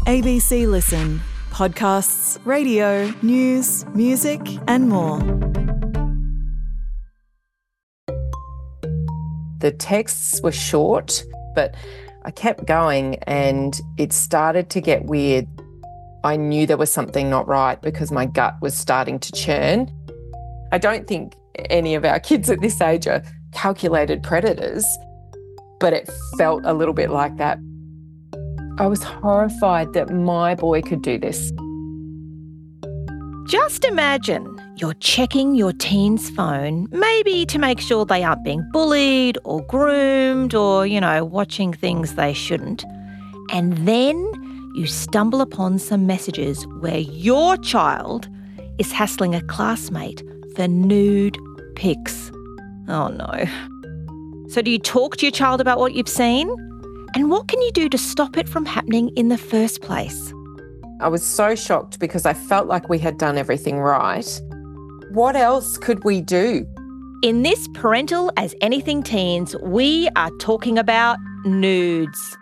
ABC Listen. Podcasts, radio, news, music and more. The texts were short, but I kept going and it started to get weird. I knew there was something not right because my gut was starting to churn. I don't think any of our kids at this age are calculated predators, but it felt a little bit like that. I was horrified that my boy could do this. Just imagine you're checking your teen's phone, maybe to make sure they aren't being bullied or groomed or, watching things they shouldn't. And then you stumble upon some messages where your child is hassling a classmate for nude pics. Oh no. So do you talk to your child about what you've seen? And what can you do to stop it from happening in the first place? I was so shocked because I felt like we had done everything right. What else could we do? In this Parental as Anything Teens, we are talking about nudes.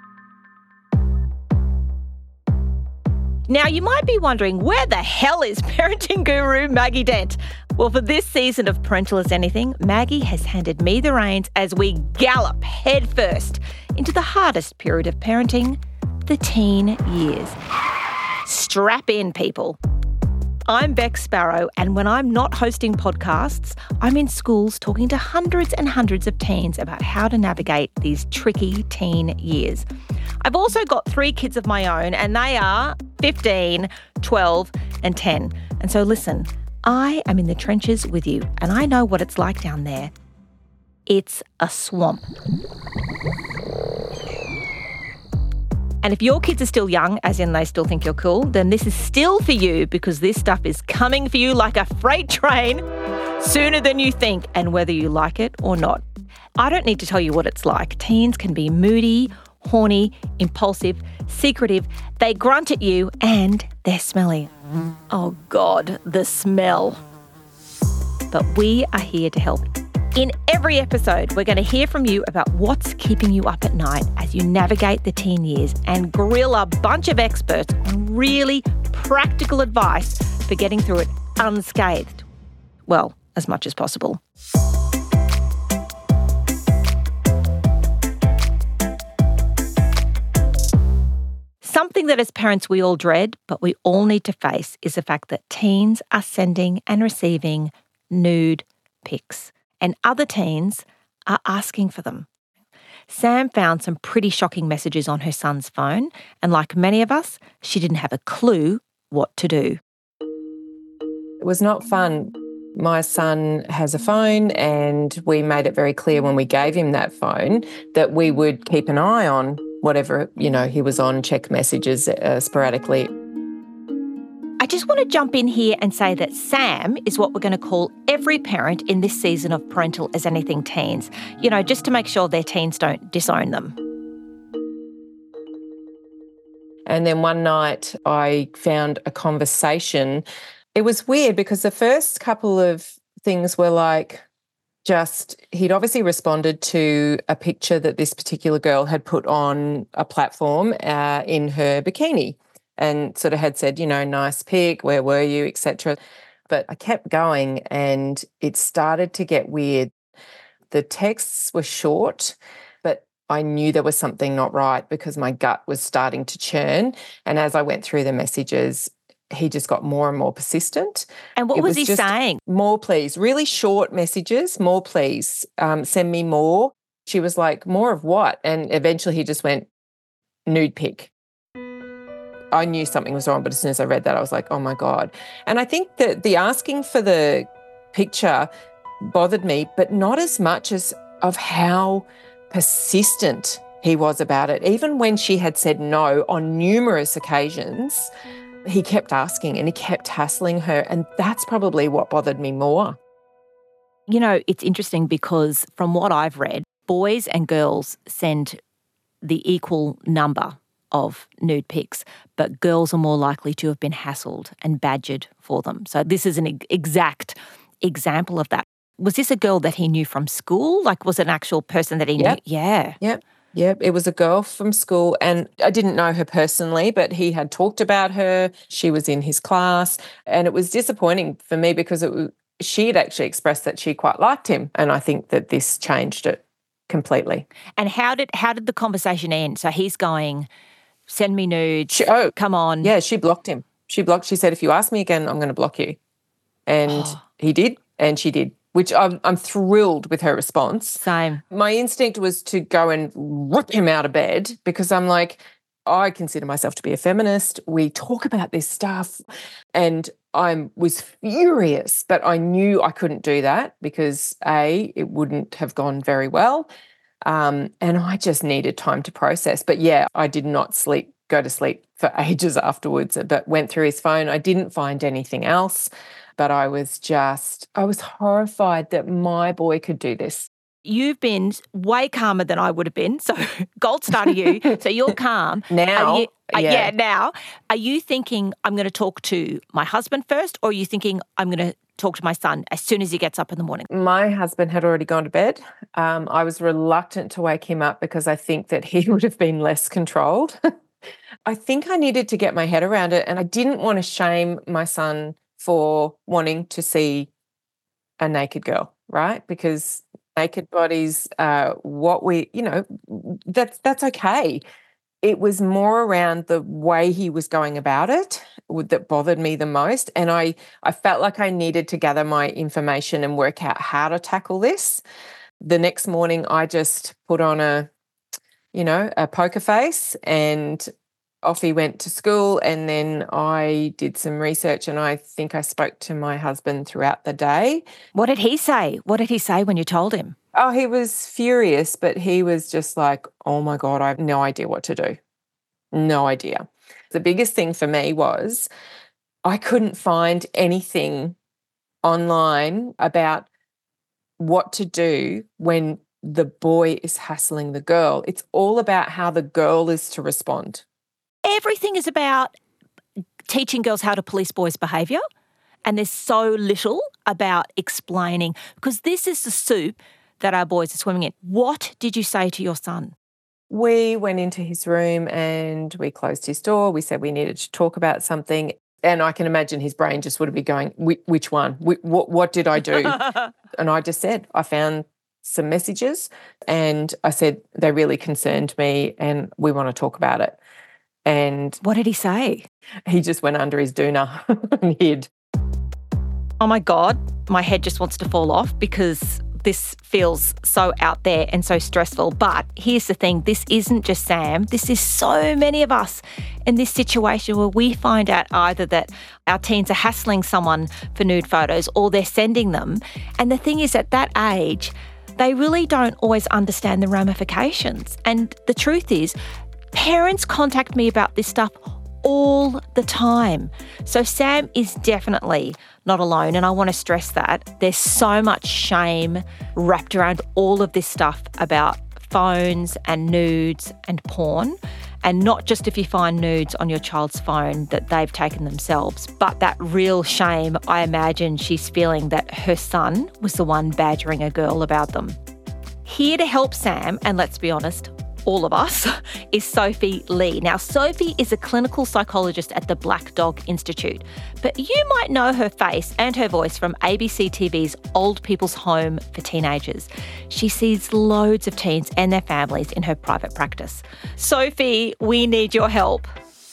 Now, you might be wondering, where the hell is parenting guru Maggie Dent? Well, for this season of Parental as Anything, Maggie has handed me the reins as we gallop headfirst into the hardest period of parenting, the teen years. Strap in, people. I'm Beck Sparrow, and when I'm not hosting podcasts, I'm in schools talking to hundreds and hundreds of teens about how to navigate these tricky teen years. I've also got 3 kids of my own, and they are 15, 12 and 10. And so listen, I am in the trenches with you, and I know what it's like down there. It's a swamp. And if your kids are still young, as in they still think you're cool, then this is still for you, because this stuff is coming for you like a freight train sooner than you think, and whether you like it or not. I don't need to tell you what it's like. Teens can be moody, horny, impulsive, secretive. They grunt at you and they're smelly. Oh God, the smell. But we are here to help. In every episode, we're going to hear from you about what's keeping you up at night as you navigate the teen years and grill a bunch of experts on really practical advice for getting through it unscathed. Well, as much as possible. Something that as parents we all dread, but we all need to face, is the fact that teens are sending and receiving nude pics. And other teens are asking for them. Sam found some pretty shocking messages on her son's phone, and like many of us, she didn't have a clue what to do. It was not fun. My son has a phone, and we made it very clear when we gave him that phone that we would keep an eye on whatever, he was on, check messages sporadically. I just want to jump in here and say that Sam is what we're going to call every parent in this season of Parental as Anything Teens, just to make sure their teens don't disown them. And then one night I found a conversation. It was weird because the first couple of things were like, he'd obviously responded to a picture that this particular girl had put on a platform in her bikini. And sort of had said, nice pic, where were you, etc. But I kept going and it started to get weird. The texts were short, but I knew there was something not right because my gut was starting to churn. And as I went through the messages, he just got more and more persistent. And what was he saying? More, please. Really short messages. More, please. Send me more. She was like, more of what? And eventually he just went, nude pic. I knew something was wrong, but as soon as I read that, I was like, oh my God. And I think that the asking for the picture bothered me, but not as much as of how persistent he was about it. Even when she had said no on numerous occasions, he kept asking and he kept hassling her. And that's probably what bothered me more. It's interesting because from what I've read, boys and girls send the equal number of nude pics, but girls are more likely to have been hassled and badgered for them. So this is an exact example of that. Was this a girl that he knew from school? Like, was it an actual person that he knew? Yeah. Yep. Yep, it was a girl from school, and I didn't know her personally, but he had talked about her. She was in his class, and it was disappointing for me because she had actually expressed that she quite liked him, and I think that this changed it completely. And how did the conversation end? So he's going, send me nudes, come on. Yeah, she blocked him. She said, if you ask me again, I'm going to block you. And he did, and she did, which I'm thrilled with her response. Same. My instinct was to go and rip him out of bed because I'm like, I consider myself to be a feminist. We talk about this stuff, and I was furious, but I knew I couldn't do that because it wouldn't have gone very well. And I just needed time to process. But yeah, I did not go to sleep for ages afterwards, but went through his phone. I didn't find anything else, but I was horrified that my boy could do this. You've been way calmer than I would have been. So gold star to you. So you're calm. Now. Now. Are you thinking I'm going to talk to my husband first, or are you thinking I'm going to talk to my son as soon as he gets up in the morning? My husband had already gone to bed. I was reluctant to wake him up because I think that he would have been less controlled. I think I needed to get my head around it, and I didn't want to shame my son for wanting to see a naked girl, right? Because naked bodies, that's okay. It was more around the way he was going about it that bothered me the most. And I felt like I needed to gather my information and work out how to tackle this. The next morning, I just put on a poker face, and off he went to school. And then I did some research, and I think I spoke to my husband throughout the day. What did he say? What did he say when you told him? Oh, he was furious, but he was just like, oh my God, I have no idea what to do. No idea. The biggest thing for me was I couldn't find anything online about what to do when the boy is hassling the girl. It's all about how the girl is to respond. Everything is about teaching girls how to police boys' behaviour, and there's so little about explaining, because this is the soup that our boys are swimming in. What did you say to your son? We went into his room and we closed his door. We said we needed to talk about something. And I can imagine his brain just would have been going, which one? What did I do? And I just said, I found some messages, and I said, they really concerned me and we want to talk about it. And what did he say? He just went under his doona and hid. Oh my God, my head just wants to fall off because this feels so out there and so stressful. But here's the thing, this isn't just Sam. This is so many of us in this situation where we find out either that our teens are hassling someone for nude photos or they're sending them. And the thing is, at that age, they really don't always understand the ramifications. And the truth is, parents contact me about this stuff all the time. So Sam is definitely not alone, and I want to stress that. There's so much shame wrapped around all of this stuff about phones and nudes and porn, and not just if you find nudes on your child's phone that they've taken themselves, but that real shame I imagine she's feeling that her son was the one badgering a girl about them. Here to help Sam, and let's be honest, all of us, is Sophie Lee. Now, Sophie is a clinical psychologist at the Black Dog Institute, but you might know her face and her voice from ABC TV's Old People's Home for Teenagers. She sees loads of teens and their families in her private practice. Sophie, we need your help.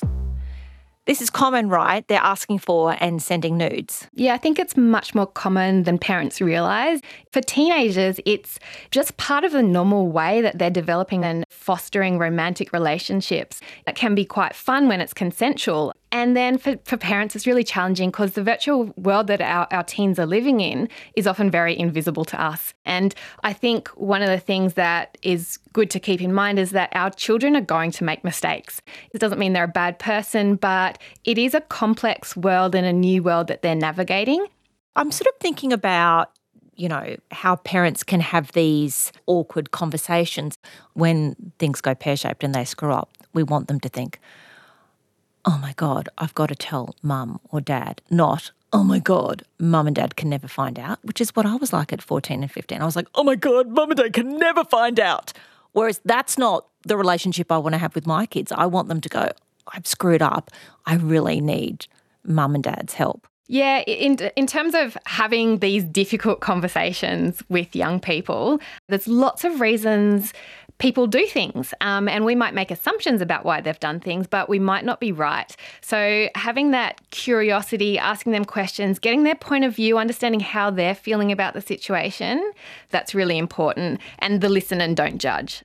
This is common, right? They're asking for and sending nudes. Yeah, I think it's much more common than parents realise. For teenagers, it's just part of the normal way that they're developing and fostering romantic relationships. It can be quite fun when it's consensual. And then for parents, it's really challenging because the virtual world that our teens are living in is often very invisible to us. And I think one of the things that is good to keep in mind is that our children are going to make mistakes. It doesn't mean they're a bad person, but it is a complex world and a new world that they're navigating. I'm sort of thinking about, how parents can have these awkward conversations when things go pear-shaped and they screw up. We want them to think, oh my God, I've got to tell mum or dad, not, oh my God, mum and dad can never find out, which is what I was like at 14 and 15. I was like, oh my God, mum and dad can never find out. Whereas that's not the relationship I want to have with my kids. I want them to go, I've screwed up. I really need mum and dad's help. Yeah, in terms of having these difficult conversations with young people, there's lots of reasons people do things, and we might make assumptions about why they've done things, but we might not be right. So having that curiosity, asking them questions, getting their point of view, understanding how they're feeling about the situation, that's really important. And the listen and don't judge.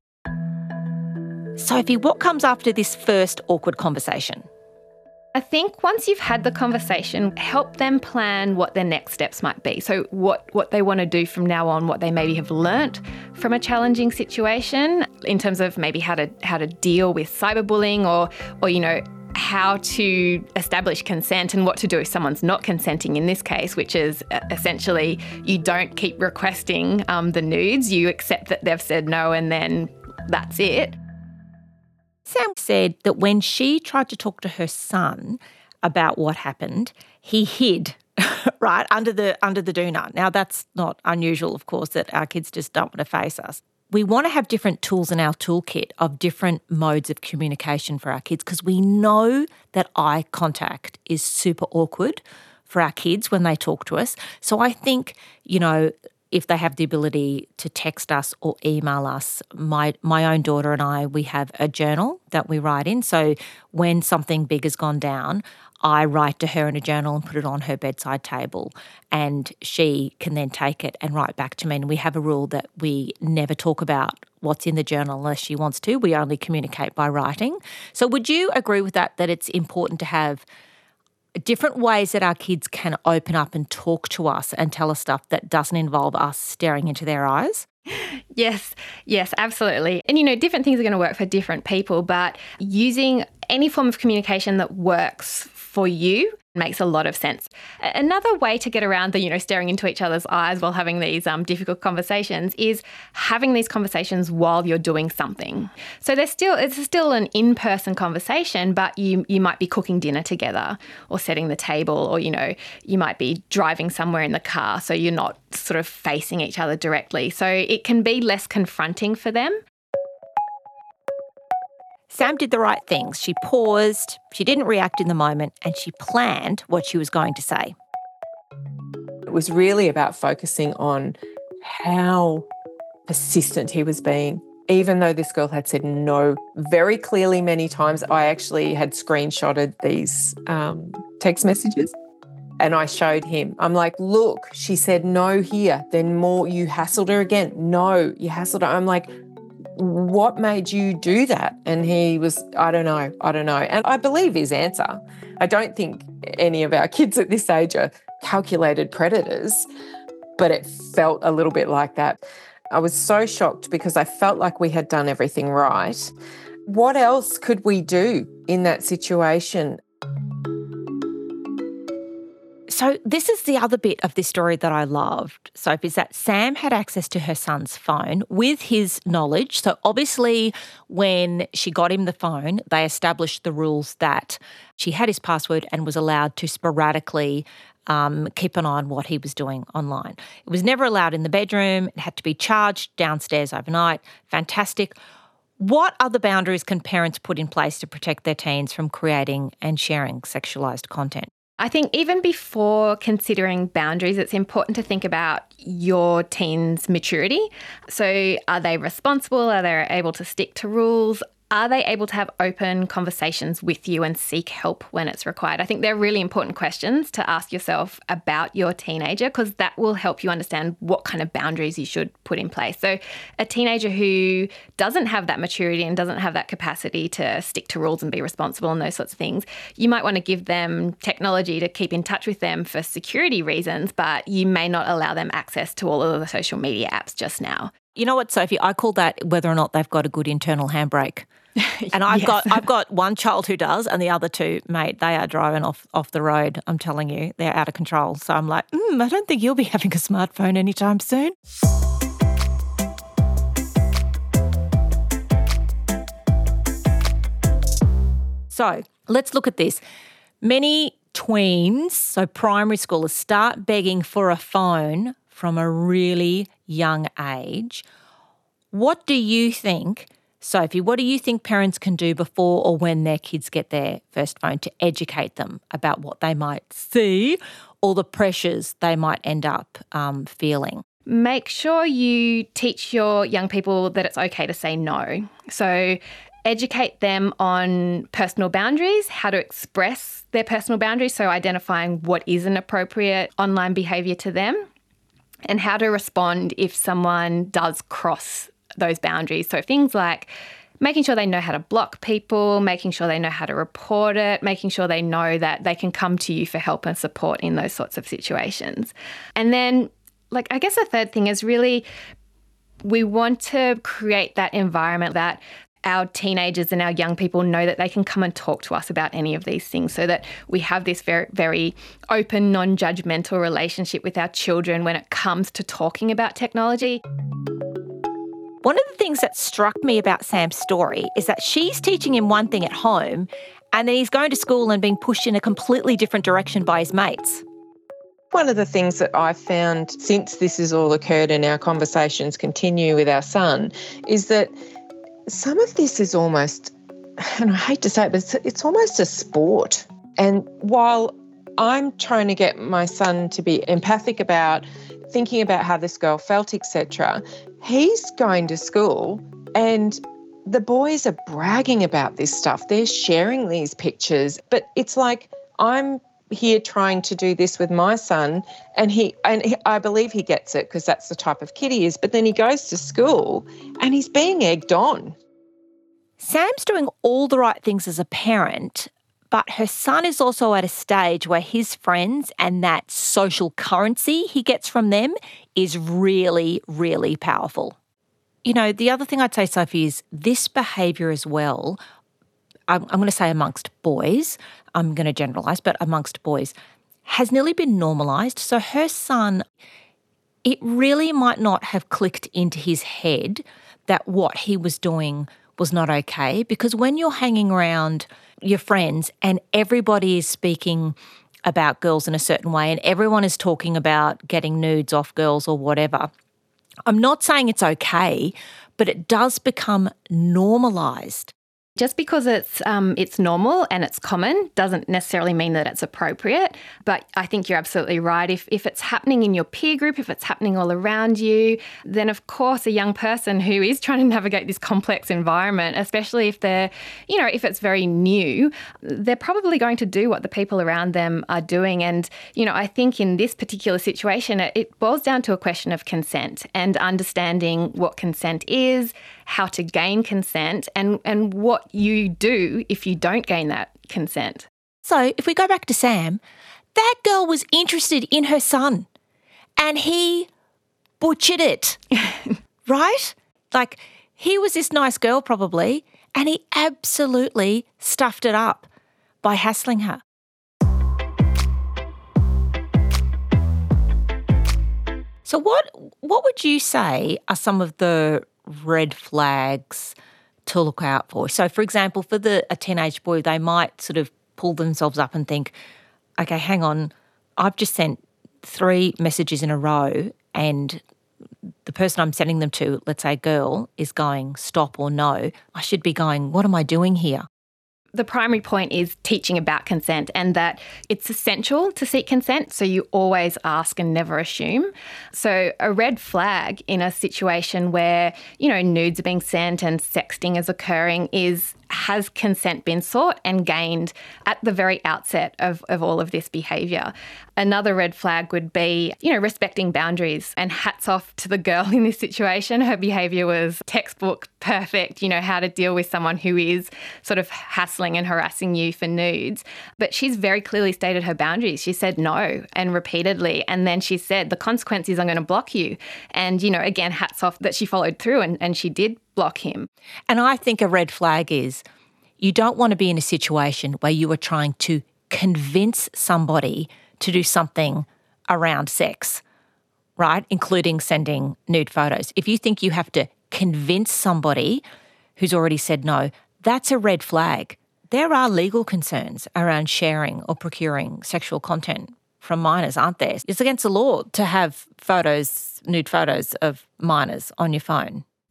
Sophie, what comes after this first awkward conversation? I think once you've had the conversation, help them plan what their next steps might be. So what they want to do from now on, what they maybe have learnt from a challenging situation in terms of maybe how to deal with cyberbullying or you know, how to establish consent and what to do if someone's not consenting in this case, which is essentially you don't keep requesting the nudes, you accept that they've said no and then that's it. Sam said that when she tried to talk to her son about what happened, he hid, right, under the doona. Now, that's not unusual, of course, that our kids just don't want to face us. We want to have different tools in our toolkit of different modes of communication for our kids because we know that eye contact is super awkward for our kids when they talk to us. So I think, you know, if they have the ability to text us or email us, my own daughter and I, we have a journal that we write in. So when something big has gone down, I write to her in a journal and put it on her bedside table, and she can then take it and write back to me. And we have a rule that we never talk about what's in the journal unless she wants to. We only communicate by writing. So would you agree with that it's important to have different ways that our kids can open up and talk to us and tell us stuff that doesn't involve us staring into their eyes? Yes, absolutely. And, you know, different things are going to work for different people, but using any form of communication that works for you makes a lot of sense. Another way to get around the, you know, staring into each other's eyes while having these difficult conversations is having these conversations while you're doing something. So it's still an in-person conversation, but you might be cooking dinner together or setting the table, or, you know, you might be driving somewhere in the car, so you're not sort of facing each other directly. So it can be less confronting for them. Sam did the right things. She paused, she didn't react in the moment, and she planned what she was going to say. It was really about focusing on how persistent he was being. Even though this girl had said no very clearly many times, I actually had screenshotted these text messages and I showed him. I'm like, look, she said no here. Then more, you hassled her again. No, you hassled her. I'm like, what made you do that? And he was, I don't know. And I believe his answer. I don't think any of our kids at this age are calculated predators, but it felt a little bit like that. I was so shocked because I felt like we had done everything right. What else could we do in that situation? So this is the other bit of this story that I loved, Sophie, is that Sam had access to her son's phone with his knowledge. So obviously when she got him the phone, they established the rules that she had his password and was allowed to sporadically keep an eye on what he was doing online. It was never allowed in the bedroom. It had to be charged downstairs overnight. Fantastic. What other boundaries can parents put in place to protect their teens from creating and sharing sexualised content? I think even before considering boundaries, it's important to think about your teen's maturity. So are they responsible? Are they able to stick to rules? Are they able to have open conversations with you and seek help when it's required? I think they're really important questions to ask yourself about your teenager, because that will help you understand what kind of boundaries you should put in place. So a teenager who doesn't have that maturity and doesn't have that capacity to stick to rules and be responsible and those sorts of things, you might want to give them technology to keep in touch with them for security reasons, but you may not allow them access to all of the social media apps just now. You know what, Sophie? I call that whether or not they've got a good internal handbrake. And I've got one child who does, and the other two, mate, they are driving off the road. I'm telling you, they're out of control. So I'm like, I don't think you'll be having a smartphone anytime soon. So let's look at this. Many tweens, so primary schoolers, start begging for a phone from a really young age. What do you think Sophie, what do you think parents can do before or when their kids get their first phone to educate them about what they might see or the pressures they might end up feeling? Make sure you teach your young people that it's okay to say no. So educate them on personal boundaries, how to express their personal boundaries, so identifying what is an appropriate online behaviour to them, and how to respond if someone does cross those boundaries. So things like making sure they know how to block people, making sure they know how to report it, making sure they know that they can come to you for help and support in those sorts of situations. And then, I guess the third thing is really we want to create that environment that our teenagers and our young people know that they can come and talk to us about any of these things, so that we have this very, very open, non-judgmental relationship with our children when it comes to talking about technology. One of the things that struck me about Sam's story is that she's teaching him one thing at home and then he's going to school and being pushed in a completely different direction by his mates. One of the things that I've found since this has all occurred and our conversations continue with our son is that some of this is almost, and I hate to say it, but it's almost a sport. And while I'm trying to get my son to be empathic about thinking about how this girl felt, etc., he's going to school and the boys are bragging about this stuff. They're sharing these pictures, but it's like I'm here trying to do this with my son and I believe he gets it because that's the type of kid he is, but then he goes to school and he's being egged on. Sam's doing all the right things as a parent, but her son is also at a stage where his friends and that social currency he gets from them is really, really powerful. You know, the other thing I'd say, Sophie, is this behaviour as well, I'm going to say amongst boys, I'm going to generalise, but amongst boys, has nearly been normalised. So her son, it really might not have clicked into his head that what he was doing was not okay, because when you're hanging around your friends and everybody is speaking about girls in a certain way and everyone is talking about getting nudes off girls or whatever, I'm not saying it's okay, but it does become normalised. Just because it's normal and it's common doesn't necessarily mean that it's appropriate. But I think you're absolutely right. If it's happening in your peer group, if it's happening all around you, then of course a young person who is trying to navigate this complex environment, especially if they're, if it's very new, they're probably going to do what the people around them are doing. And, I think in this particular situation, it boils down to a question of consent and understanding what consent is, how to gain consent, and what you do if you don't gain that consent. So if we go back to Sam, that girl was interested in her son and he butchered it, right? Like, he was this nice girl probably and he absolutely stuffed it up by hassling her. So what would you say are some of the red flags to look out for? So, for example, for a teenage boy, they might sort of pull themselves up and think, okay, hang on, I've just sent 3 messages in a row and the person I'm sending them to, let's say a girl, is going stop or no. I should be going, what am I doing here? The primary point is teaching about consent and that it's essential to seek consent, so you always ask and never assume. So a red flag in a situation where, nudes are being sent and sexting is occurring is, has consent been sought and gained at the very outset of all of this behaviour? Another red flag would be, respecting boundaries, and hats off to the girl in this situation. Her behaviour was textbook perfect, how to deal with someone who is sort of hassling and harassing you for nudes. But she's very clearly stated her boundaries. She said no and repeatedly. And then she said, the consequence is I'm going to block you. And, again, hats off that she followed through and she did block him. And I think a red flag is you don't want to be in a situation where you are trying to convince somebody to do something around sex, right? Including sending nude photos. If you think you have to convince somebody who's already said no, that's a red flag. There are legal concerns around sharing or procuring sexual content from minors, aren't there? It's against the law to have nude photos of minors on your phone.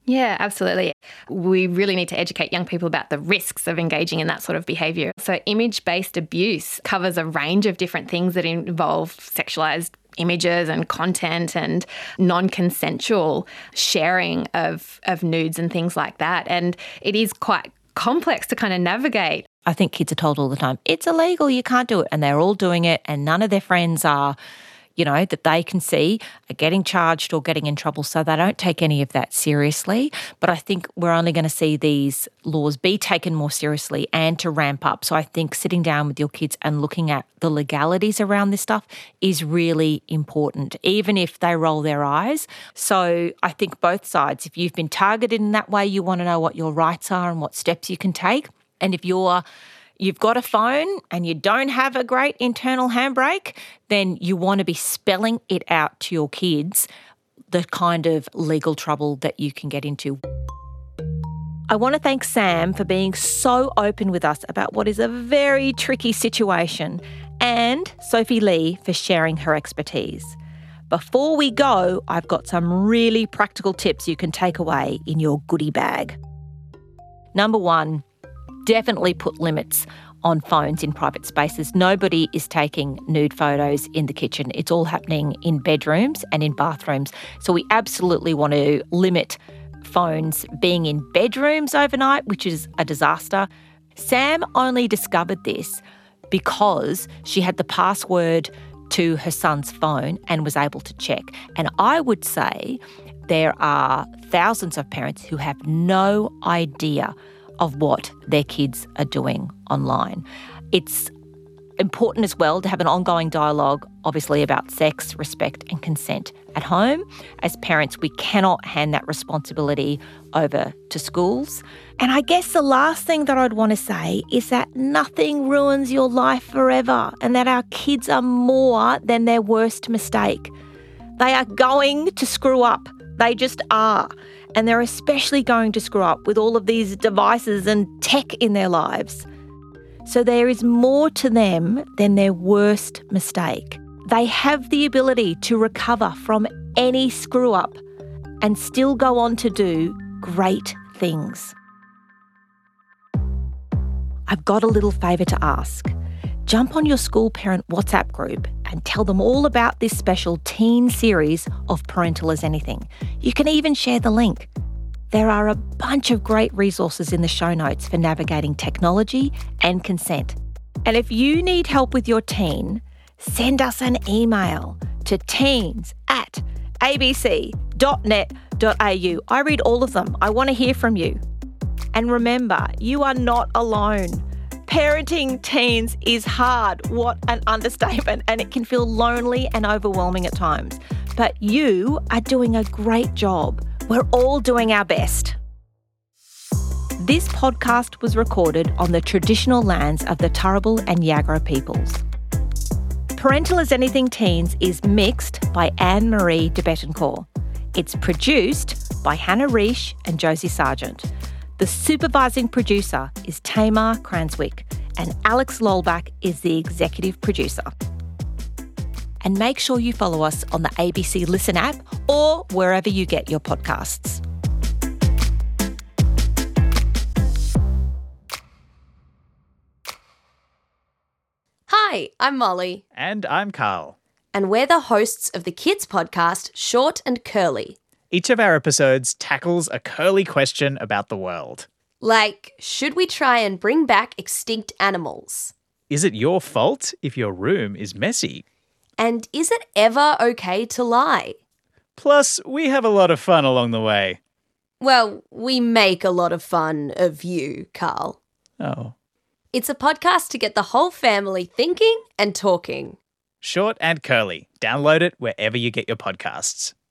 Yeah, absolutely. We really need to educate young people about the risks of engaging in that sort of behaviour. So image-based abuse covers a range of different things that involve sexualised images and content and non-consensual sharing of nudes and things like that. And it is quite complex to kind of navigate. I think kids are told all the time, it's illegal, you can't do it. And they're all doing it and none of their friends are, that they can see are getting charged or getting in trouble. So they don't take any of that seriously. But I think we're only going to see these laws be taken more seriously and to ramp up. So I think sitting down with your kids and looking at the legalities around this stuff is really important, even if they roll their eyes. So I think both sides, if you've been targeted in that way, you want to know what your rights are and what steps you can take. And if you've got a phone and you don't have a great internal handbrake, then you want to be spelling it out to your kids, the kind of legal trouble that you can get into. I want to thank Sam for being so open with us about what is a very tricky situation, and Sophie Lee for sharing her expertise. Before we go, I've got some really practical tips you can take away in your goodie bag. Number one, definitely put limits on phones in private spaces. Nobody is taking nude photos in the kitchen. It's all happening in bedrooms and in bathrooms. So we absolutely want to limit phones being in bedrooms overnight, which is a disaster. Sam only discovered this because she had the password to her son's phone and was able to check. And I would say there are thousands of parents who have no idea of what their kids are doing online. It's important as well to have an ongoing dialogue, obviously, about sex, respect and consent at home. As parents, we cannot hand that responsibility over to schools. And I guess the last thing that I'd want to say is that nothing ruins your life forever and that our kids are more than their worst mistake. They are going to screw up. They just are. And they're especially going to screw up with all of these devices and tech in their lives. So there is more to them than their worst mistake. They have the ability to recover from any screw up and still go on to do great things. I've got a little favour to ask. Jump on your school parent WhatsApp group and tell them all about this special teen series of Parental as Anything. You can even share the link. There are a bunch of great resources in the show notes for navigating technology and consent. And if you need help with your teen, send us an email to teens@abc.net.au. I read all of them. I want to hear from you. And remember, you are not alone. Parenting teens is hard. What an understatement. And it can feel lonely and overwhelming at times. But you are doing a great job. We're all doing our best. This podcast was recorded on the traditional lands of the Turrbal and Yagara peoples. Parental as Anything Teens is mixed by Anne-Marie de Bettencourt. It's produced by Hannah Reish and Josie Sargent. The supervising producer is Tamar Cranswick and Alex Lolbach is the executive producer. And make sure you follow us on the ABC Listen app or wherever you get your podcasts. Hi, I'm Molly. And I'm Carl. And we're the hosts of the kids podcast, Short and Curly. Each of our episodes tackles a curly question about the world. Like, should we try and bring back extinct animals? Is it your fault if your room is messy? And is it ever okay to lie? Plus, we have a lot of fun along the way. Well, we make a lot of fun of you, Carl. Oh. It's a podcast to get the whole family thinking and talking. Short and Curly. Download it wherever you get your podcasts.